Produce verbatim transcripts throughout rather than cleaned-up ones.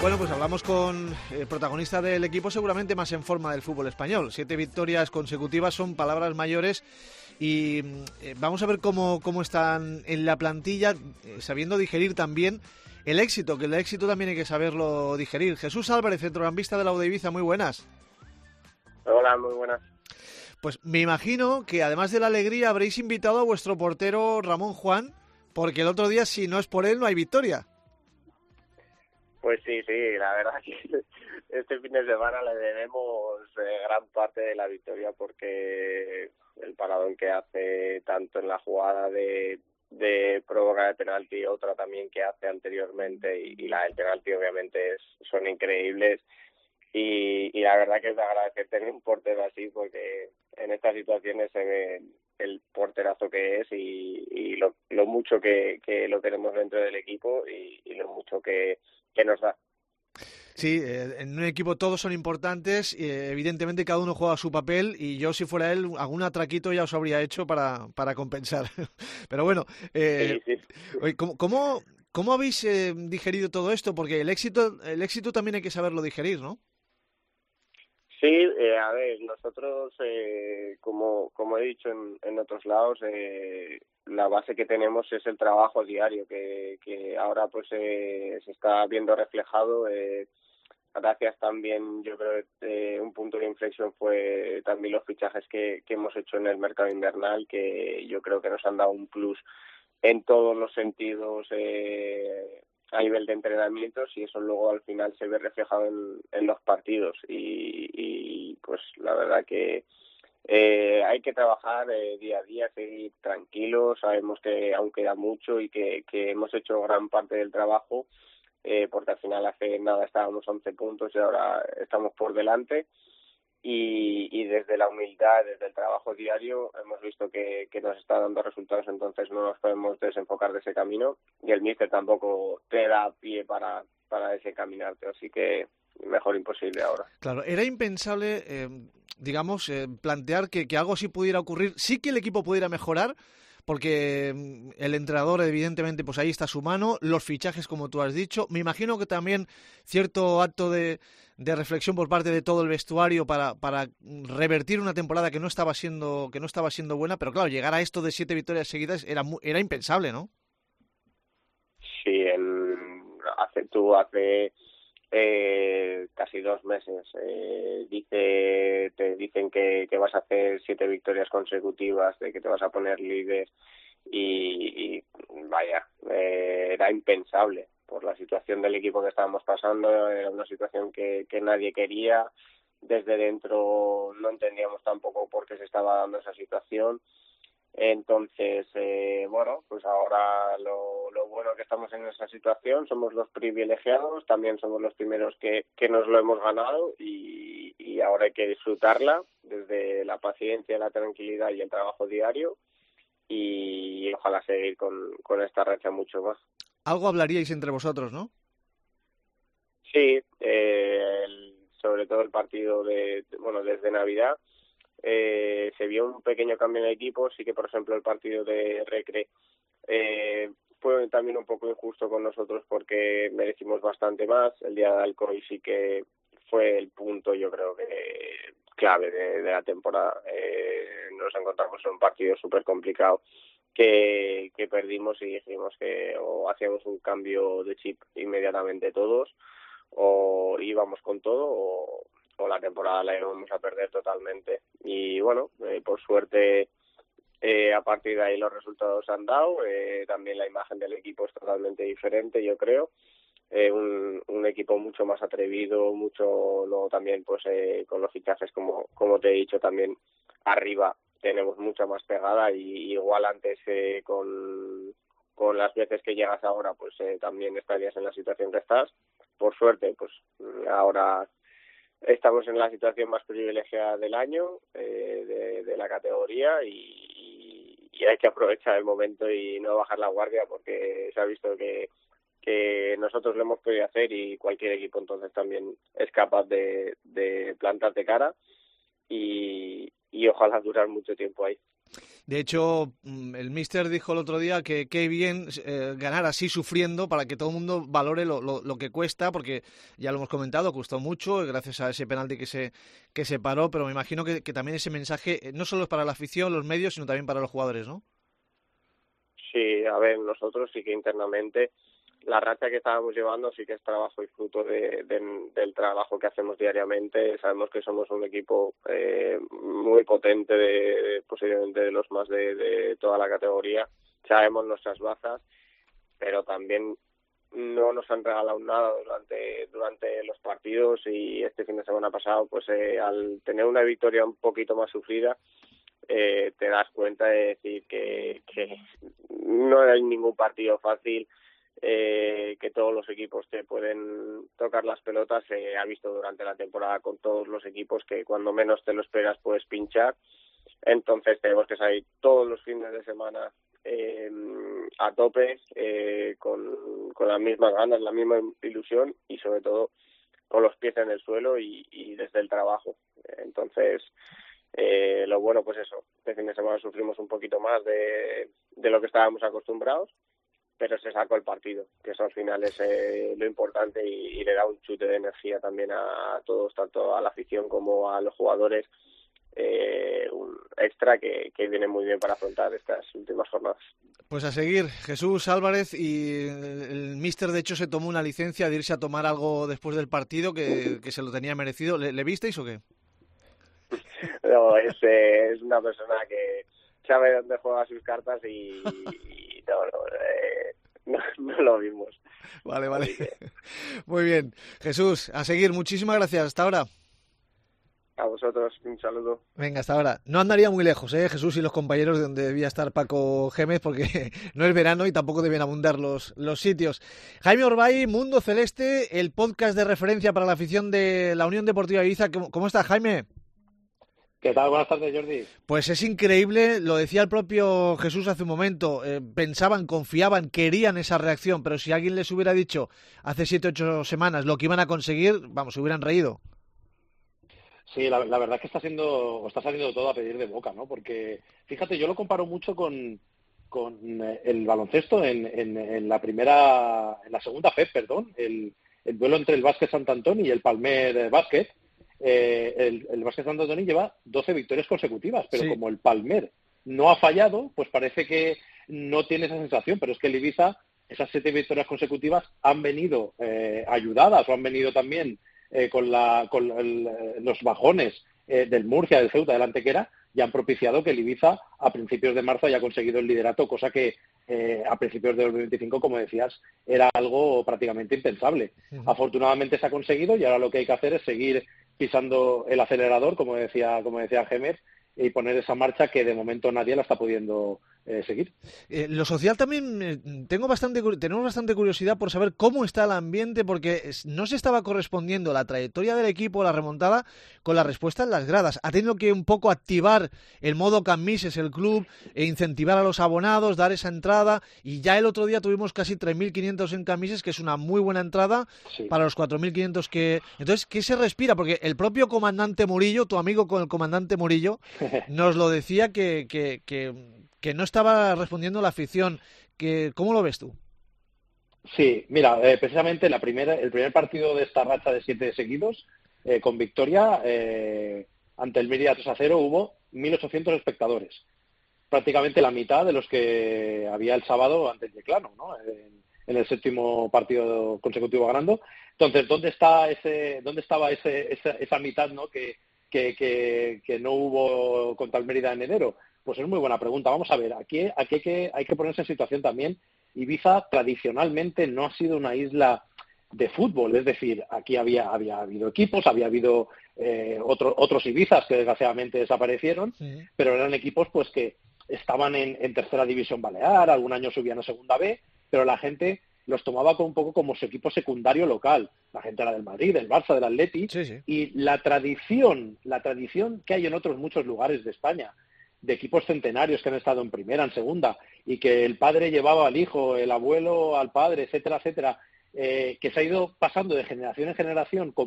Bueno, pues hablamos con el protagonista del equipo seguramente más en forma del fútbol español. Siete victorias consecutivas son palabras mayores y eh, vamos a ver cómo, cómo están en la plantilla, eh, sabiendo digerir también el éxito, que el éxito también hay que saberlo digerir. Jesús Álvarez, centrocampista de la U de Ibiza, muy buenas. Hola, muy buenas. Pues me imagino que además de la alegría habréis invitado a vuestro portero Ramón Juan, porque el otro día si no es por él no hay victoria. Pues sí, sí, la verdad que este fin de semana le debemos eh, gran parte de la victoria porque el paradón que hace tanto en la jugada de, de prórroga de penalti, otra también que hace anteriormente y, y la del penalti obviamente es, son increíbles y, y la verdad que es de agradecer tener un portero así porque en estas situaciones se ve el porterazo que es y, y lo, lo mucho que, que lo tenemos dentro del equipo y, y lo mucho que que nos da. Sí, eh, en un equipo todos son importantes, eh, evidentemente cada uno juega su papel y yo si fuera él algún atraquito ya os habría hecho para, para compensar. Pero bueno, eh, sí, sí. oye, ¿cómo, cómo, cómo habéis eh, digerido todo esto? Porque el éxito, el éxito también hay que saberlo digerir, ¿no? Sí, eh, a ver, nosotros, eh, como como he dicho en, en otros lados, eh, la base que tenemos es el trabajo diario, que, que ahora pues eh, se está viendo reflejado. Eh, gracias también, yo creo que eh, un punto de inflexión fue también los fichajes que, que hemos hecho en el mercado invernal, que yo creo que nos han dado un plus en todos los sentidos eh, a nivel de entrenamientos y eso luego al final se ve reflejado en, en los partidos y, y pues la verdad que eh, hay que trabajar eh, día a día, seguir tranquilos, sabemos que aún queda mucho y que, que hemos hecho gran parte del trabajo eh, porque al final hace nada estábamos a once puntos y ahora estamos por delante. Y, y desde la humildad, desde el trabajo diario, hemos visto que, que nos está dando resultados, entonces no nos podemos desenfocar de ese camino y el míster tampoco te da pie para, para desencaminarte, así que mejor imposible ahora. Claro, era impensable, eh, digamos, eh, plantear que, que algo así pudiera ocurrir, sí que el equipo pudiera mejorar, porque el entrenador evidentemente pues ahí está su mano, los fichajes como tú has dicho, me imagino que también cierto acto de, de reflexión por parte de todo el vestuario para, para revertir una temporada que no estaba siendo que no estaba siendo buena, pero claro, llegar a esto de siete victorias seguidas era era impensable, ¿no? Sí, en, hace tú hace eh, casi dos meses eh, dice te dicen que, que vas a hacer siete victorias consecutivas, de que te vas a poner líder y, y vaya, eh, era impensable por la situación del equipo que estábamos pasando, era una situación que, que nadie quería, desde dentro no entendíamos tampoco por qué se estaba dando esa situación. Entonces, eh, bueno, pues ahora lo, lo bueno que estamos en esa situación, somos los privilegiados, también somos los primeros que, que nos lo hemos ganado y, y ahora hay que disfrutarla desde la paciencia, la tranquilidad y el trabajo diario y, y ojalá seguir con, con esta racha mucho más. Algo hablaríais entre vosotros, ¿no? Sí, eh, el, sobre todo el partido de, bueno, desde Navidad. Eh, se vio un pequeño cambio en el equipo, sí que por ejemplo el partido de Recre eh, fue también un poco injusto con nosotros porque merecimos bastante más, el día de Alcoy sí que fue el punto yo creo que clave de, de la temporada, eh, nos encontramos en un partido súper complicado que, que perdimos y dijimos que o hacíamos un cambio de chip inmediatamente todos o íbamos con todo o o la temporada la íbamos a perder totalmente. Y bueno, eh, por suerte eh, a partir de ahí los resultados han dado, eh, también la imagen del equipo es totalmente diferente, yo creo. Eh, un, un equipo mucho más atrevido, mucho luego también pues eh, con los fichajes como, como te he dicho también arriba tenemos mucha más pegada y igual antes eh, con, con las veces que llegas ahora pues eh, también estarías en la situación que estás. Por suerte pues ahora estamos en la situación más privilegiada del año, eh, de, de la categoría y, y hay que aprovechar el momento y no bajar la guardia porque se ha visto que, que nosotros lo hemos podido hacer y cualquier equipo entonces también es capaz de, de plantarte cara y, y ojalá durar mucho tiempo ahí. De hecho, el míster dijo el otro día que qué bien eh, ganar así sufriendo para que todo el mundo valore lo, lo, lo que cuesta, porque ya lo hemos comentado, costó mucho gracias a ese penalti que se que se paró, pero me imagino que, que también ese mensaje no solo es para la afición, los medios, sino también para los jugadores, ¿no? Sí, a ver, nosotros sí que internamente la racha que estábamos llevando sí que es trabajo y fruto de, de, del trabajo que hacemos diariamente. Sabemos que somos un equipo eh, muy potente, de, de posiblemente de los más de, de toda la categoría. Sabemos nuestras bazas, pero también no nos han regalado nada durante durante los partidos, y este fin de semana pasado, pues eh, al tener una victoria un poquito más sufrida, eh, te das cuenta de decir que, que no hay ningún partido fácil. Eh, que todos los equipos te pueden tocar las pelotas. Se eh, ha visto durante la temporada con todos los equipos que cuando menos te lo esperas puedes pinchar. Entonces tenemos que salir todos los fines de semana eh, a tope, eh, con, con las mismas ganas, la misma ilusión, y sobre todo con los pies en el suelo y, y desde el trabajo. Entonces eh, lo bueno, pues eso, este fin de semana sufrimos un poquito más de, de lo que estábamos acostumbrados, pero se sacó el partido, que eso al final es eh, lo importante, y, y le da un chute de energía también a todos, tanto a la afición como a los jugadores, eh, un extra que, que viene muy bien para afrontar estas últimas jornadas. Pues a seguir, Jesús Álvarez, y el, el míster de hecho se tomó una licencia de irse a tomar algo después del partido, que, que se lo tenía merecido. ¿Le, le visteis o qué? No, es, eh, es una persona que sabe dónde juega sus cartas y... y no, no, eh, no, no lo vimos. Vale, vale. Que... Muy bien. Jesús, a seguir. Muchísimas gracias. Hasta ahora. A vosotros, un saludo. Venga, hasta ahora. No andaría muy lejos, ¿eh? Jesús y los compañeros de donde debía estar Paco Gémez, porque no es verano y tampoco deben abundar los, los sitios. Jaime Orbay, Mundo Celeste, el podcast de referencia para la afición de la Unión Deportiva Ibiza. ¿Cómo, cómo estás, Jaime? ¿Qué tal? Buenas tardes, Jordi. Pues es increíble, lo decía el propio Jesús hace un momento, eh, pensaban, confiaban, querían esa reacción, pero si alguien les hubiera dicho hace siete, ocho semanas lo que iban a conseguir, vamos, se hubieran reído. Sí, la, la verdad es que está siendo, o está saliendo todo a pedir de boca, ¿no? Porque, fíjate, yo lo comparo mucho con, con el baloncesto en, en, en la primera, en la segunda F E P, perdón, el, el duelo entre el Básquet Sant Antoni y el Palmer Básquet. Eh, el, el Básquet Sant Antoni lleva doce victorias consecutivas, pero sí, como el Palmer no ha fallado, pues parece que no tiene esa sensación, pero es que el Ibiza, esas siete victorias consecutivas han venido eh, ayudadas o han venido también eh, con, la, con el, los bajones eh, del Murcia, del Ceuta, del Antequera, y han propiciado que el Ibiza a principios de marzo haya conseguido el liderato, cosa que eh, a principios de dos mil veinticinco, como decías, era algo prácticamente impensable. Uh-huh. Afortunadamente se ha conseguido, y ahora lo que hay que hacer es seguir pisando el acelerador, como decía como decía Gémez, y poner esa marcha que de momento nadie la está pudiendo eh, seguir. Eh, lo social también, eh, tengo bastante tenemos bastante curiosidad por saber cómo está el ambiente, porque no se estaba correspondiendo la trayectoria del equipo, la remontada, con la respuesta en las gradas. Ha tenido que un poco activar el modo camises el club, e incentivar a los abonados, dar esa entrada, y ya el otro día tuvimos casi tres mil quinientos en camises, que es una muy buena entrada, sí, para los cuatro mil quinientos que... Entonces, ¿qué se respira? Porque el propio comandante Murillo, tu amigo con el comandante Murillo, nos lo decía que, que, que, que no estaba respondiendo la afición. Que, ¿cómo lo ves tú? Sí, mira, eh, precisamente la primera, el primer partido de esta racha de siete seguidos, eh, con victoria, eh, ante el Mérida tres a cero, hubo mil ochocientos espectadores. Prácticamente la mitad de los que había el sábado ante el Yeclano, ¿no? En, en el séptimo partido consecutivo ganando. Entonces, ¿dónde está ese, dónde estaba ese, esa, esa mitad, ¿no? que Que, que, que no hubo contra el Mérida en enero? Pues es muy buena pregunta. Vamos a ver, aquí, aquí hay, que, hay que ponerse en situación también. Ibiza tradicionalmente no ha sido una isla de fútbol, es decir, aquí había, había habido equipos, había habido eh, otro, otros Ibizas que desgraciadamente desaparecieron, sí, pero eran equipos pues que estaban en, en tercera división balear, algún año subían a segunda B, pero la gente los tomaba como un poco como su equipo secundario local. La gente era del Madrid, del Barça, del Atleti, sí, sí. Y la tradición, la tradición que hay en otros muchos lugares de España, de equipos centenarios que han estado en primera, en segunda, y que el padre llevaba al hijo, el abuelo al padre, etcétera, etcétera, eh, que se ha ido pasando de generación en generación como,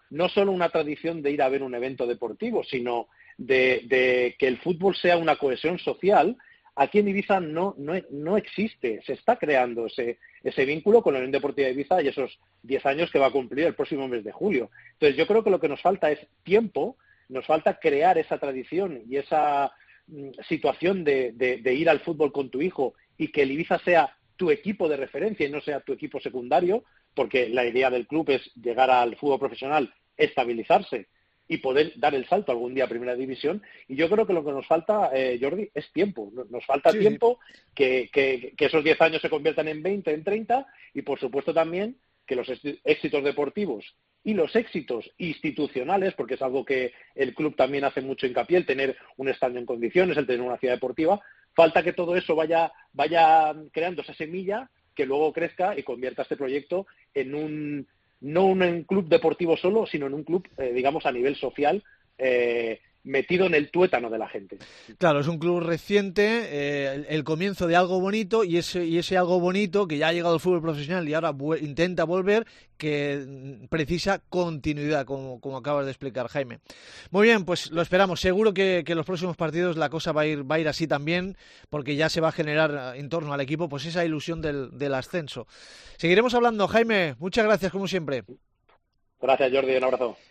no solo una tradición de ir a ver un evento deportivo, sino de, de que el fútbol sea una cohesión social. Aquí en Ibiza no, no, no existe, se está creando ese, ese vínculo con la Unión Deportiva de Ibiza y esos diez años que va a cumplir el próximo mes de julio. Entonces yo creo que lo que nos falta es tiempo, nos falta crear esa tradición y esa mm, situación de, de, de ir al fútbol con tu hijo y que el Ibiza sea tu equipo de referencia y no sea tu equipo secundario, porque la idea del club es llegar al fútbol profesional, estabilizarse y poder dar el salto algún día a Primera División. Y yo creo que lo que nos falta, eh, Jordi, es tiempo. Nos falta sí, tiempo, sí. Que, que, que esos diez años se conviertan en veinte, en treinta, y por supuesto también que los éxitos deportivos y los éxitos institucionales, porque es algo que el club también hace mucho hincapié, el tener un estadio en condiciones, el tener una ciudad deportiva, falta que todo eso vaya, vaya creando esa semilla que luego crezca y convierta este proyecto en un no un club deportivo solo, sino en un club, eh, digamos, a nivel social, eh, metido en el tuétano de la gente. Claro, es un club reciente, eh, el, el comienzo de algo bonito, y ese, y ese algo bonito que ya ha llegado al fútbol profesional y ahora vu- intenta volver, que precisa continuidad, como, como acabas de explicar, Jaime. Muy bien, pues lo esperamos. Seguro que, que en los próximos partidos la cosa va a ir, va a ir así también, porque ya se va a generar en torno al equipo pues esa ilusión del, del ascenso. Seguiremos hablando, Jaime. Muchas gracias, como siempre. Gracias, Jordi. Un abrazo.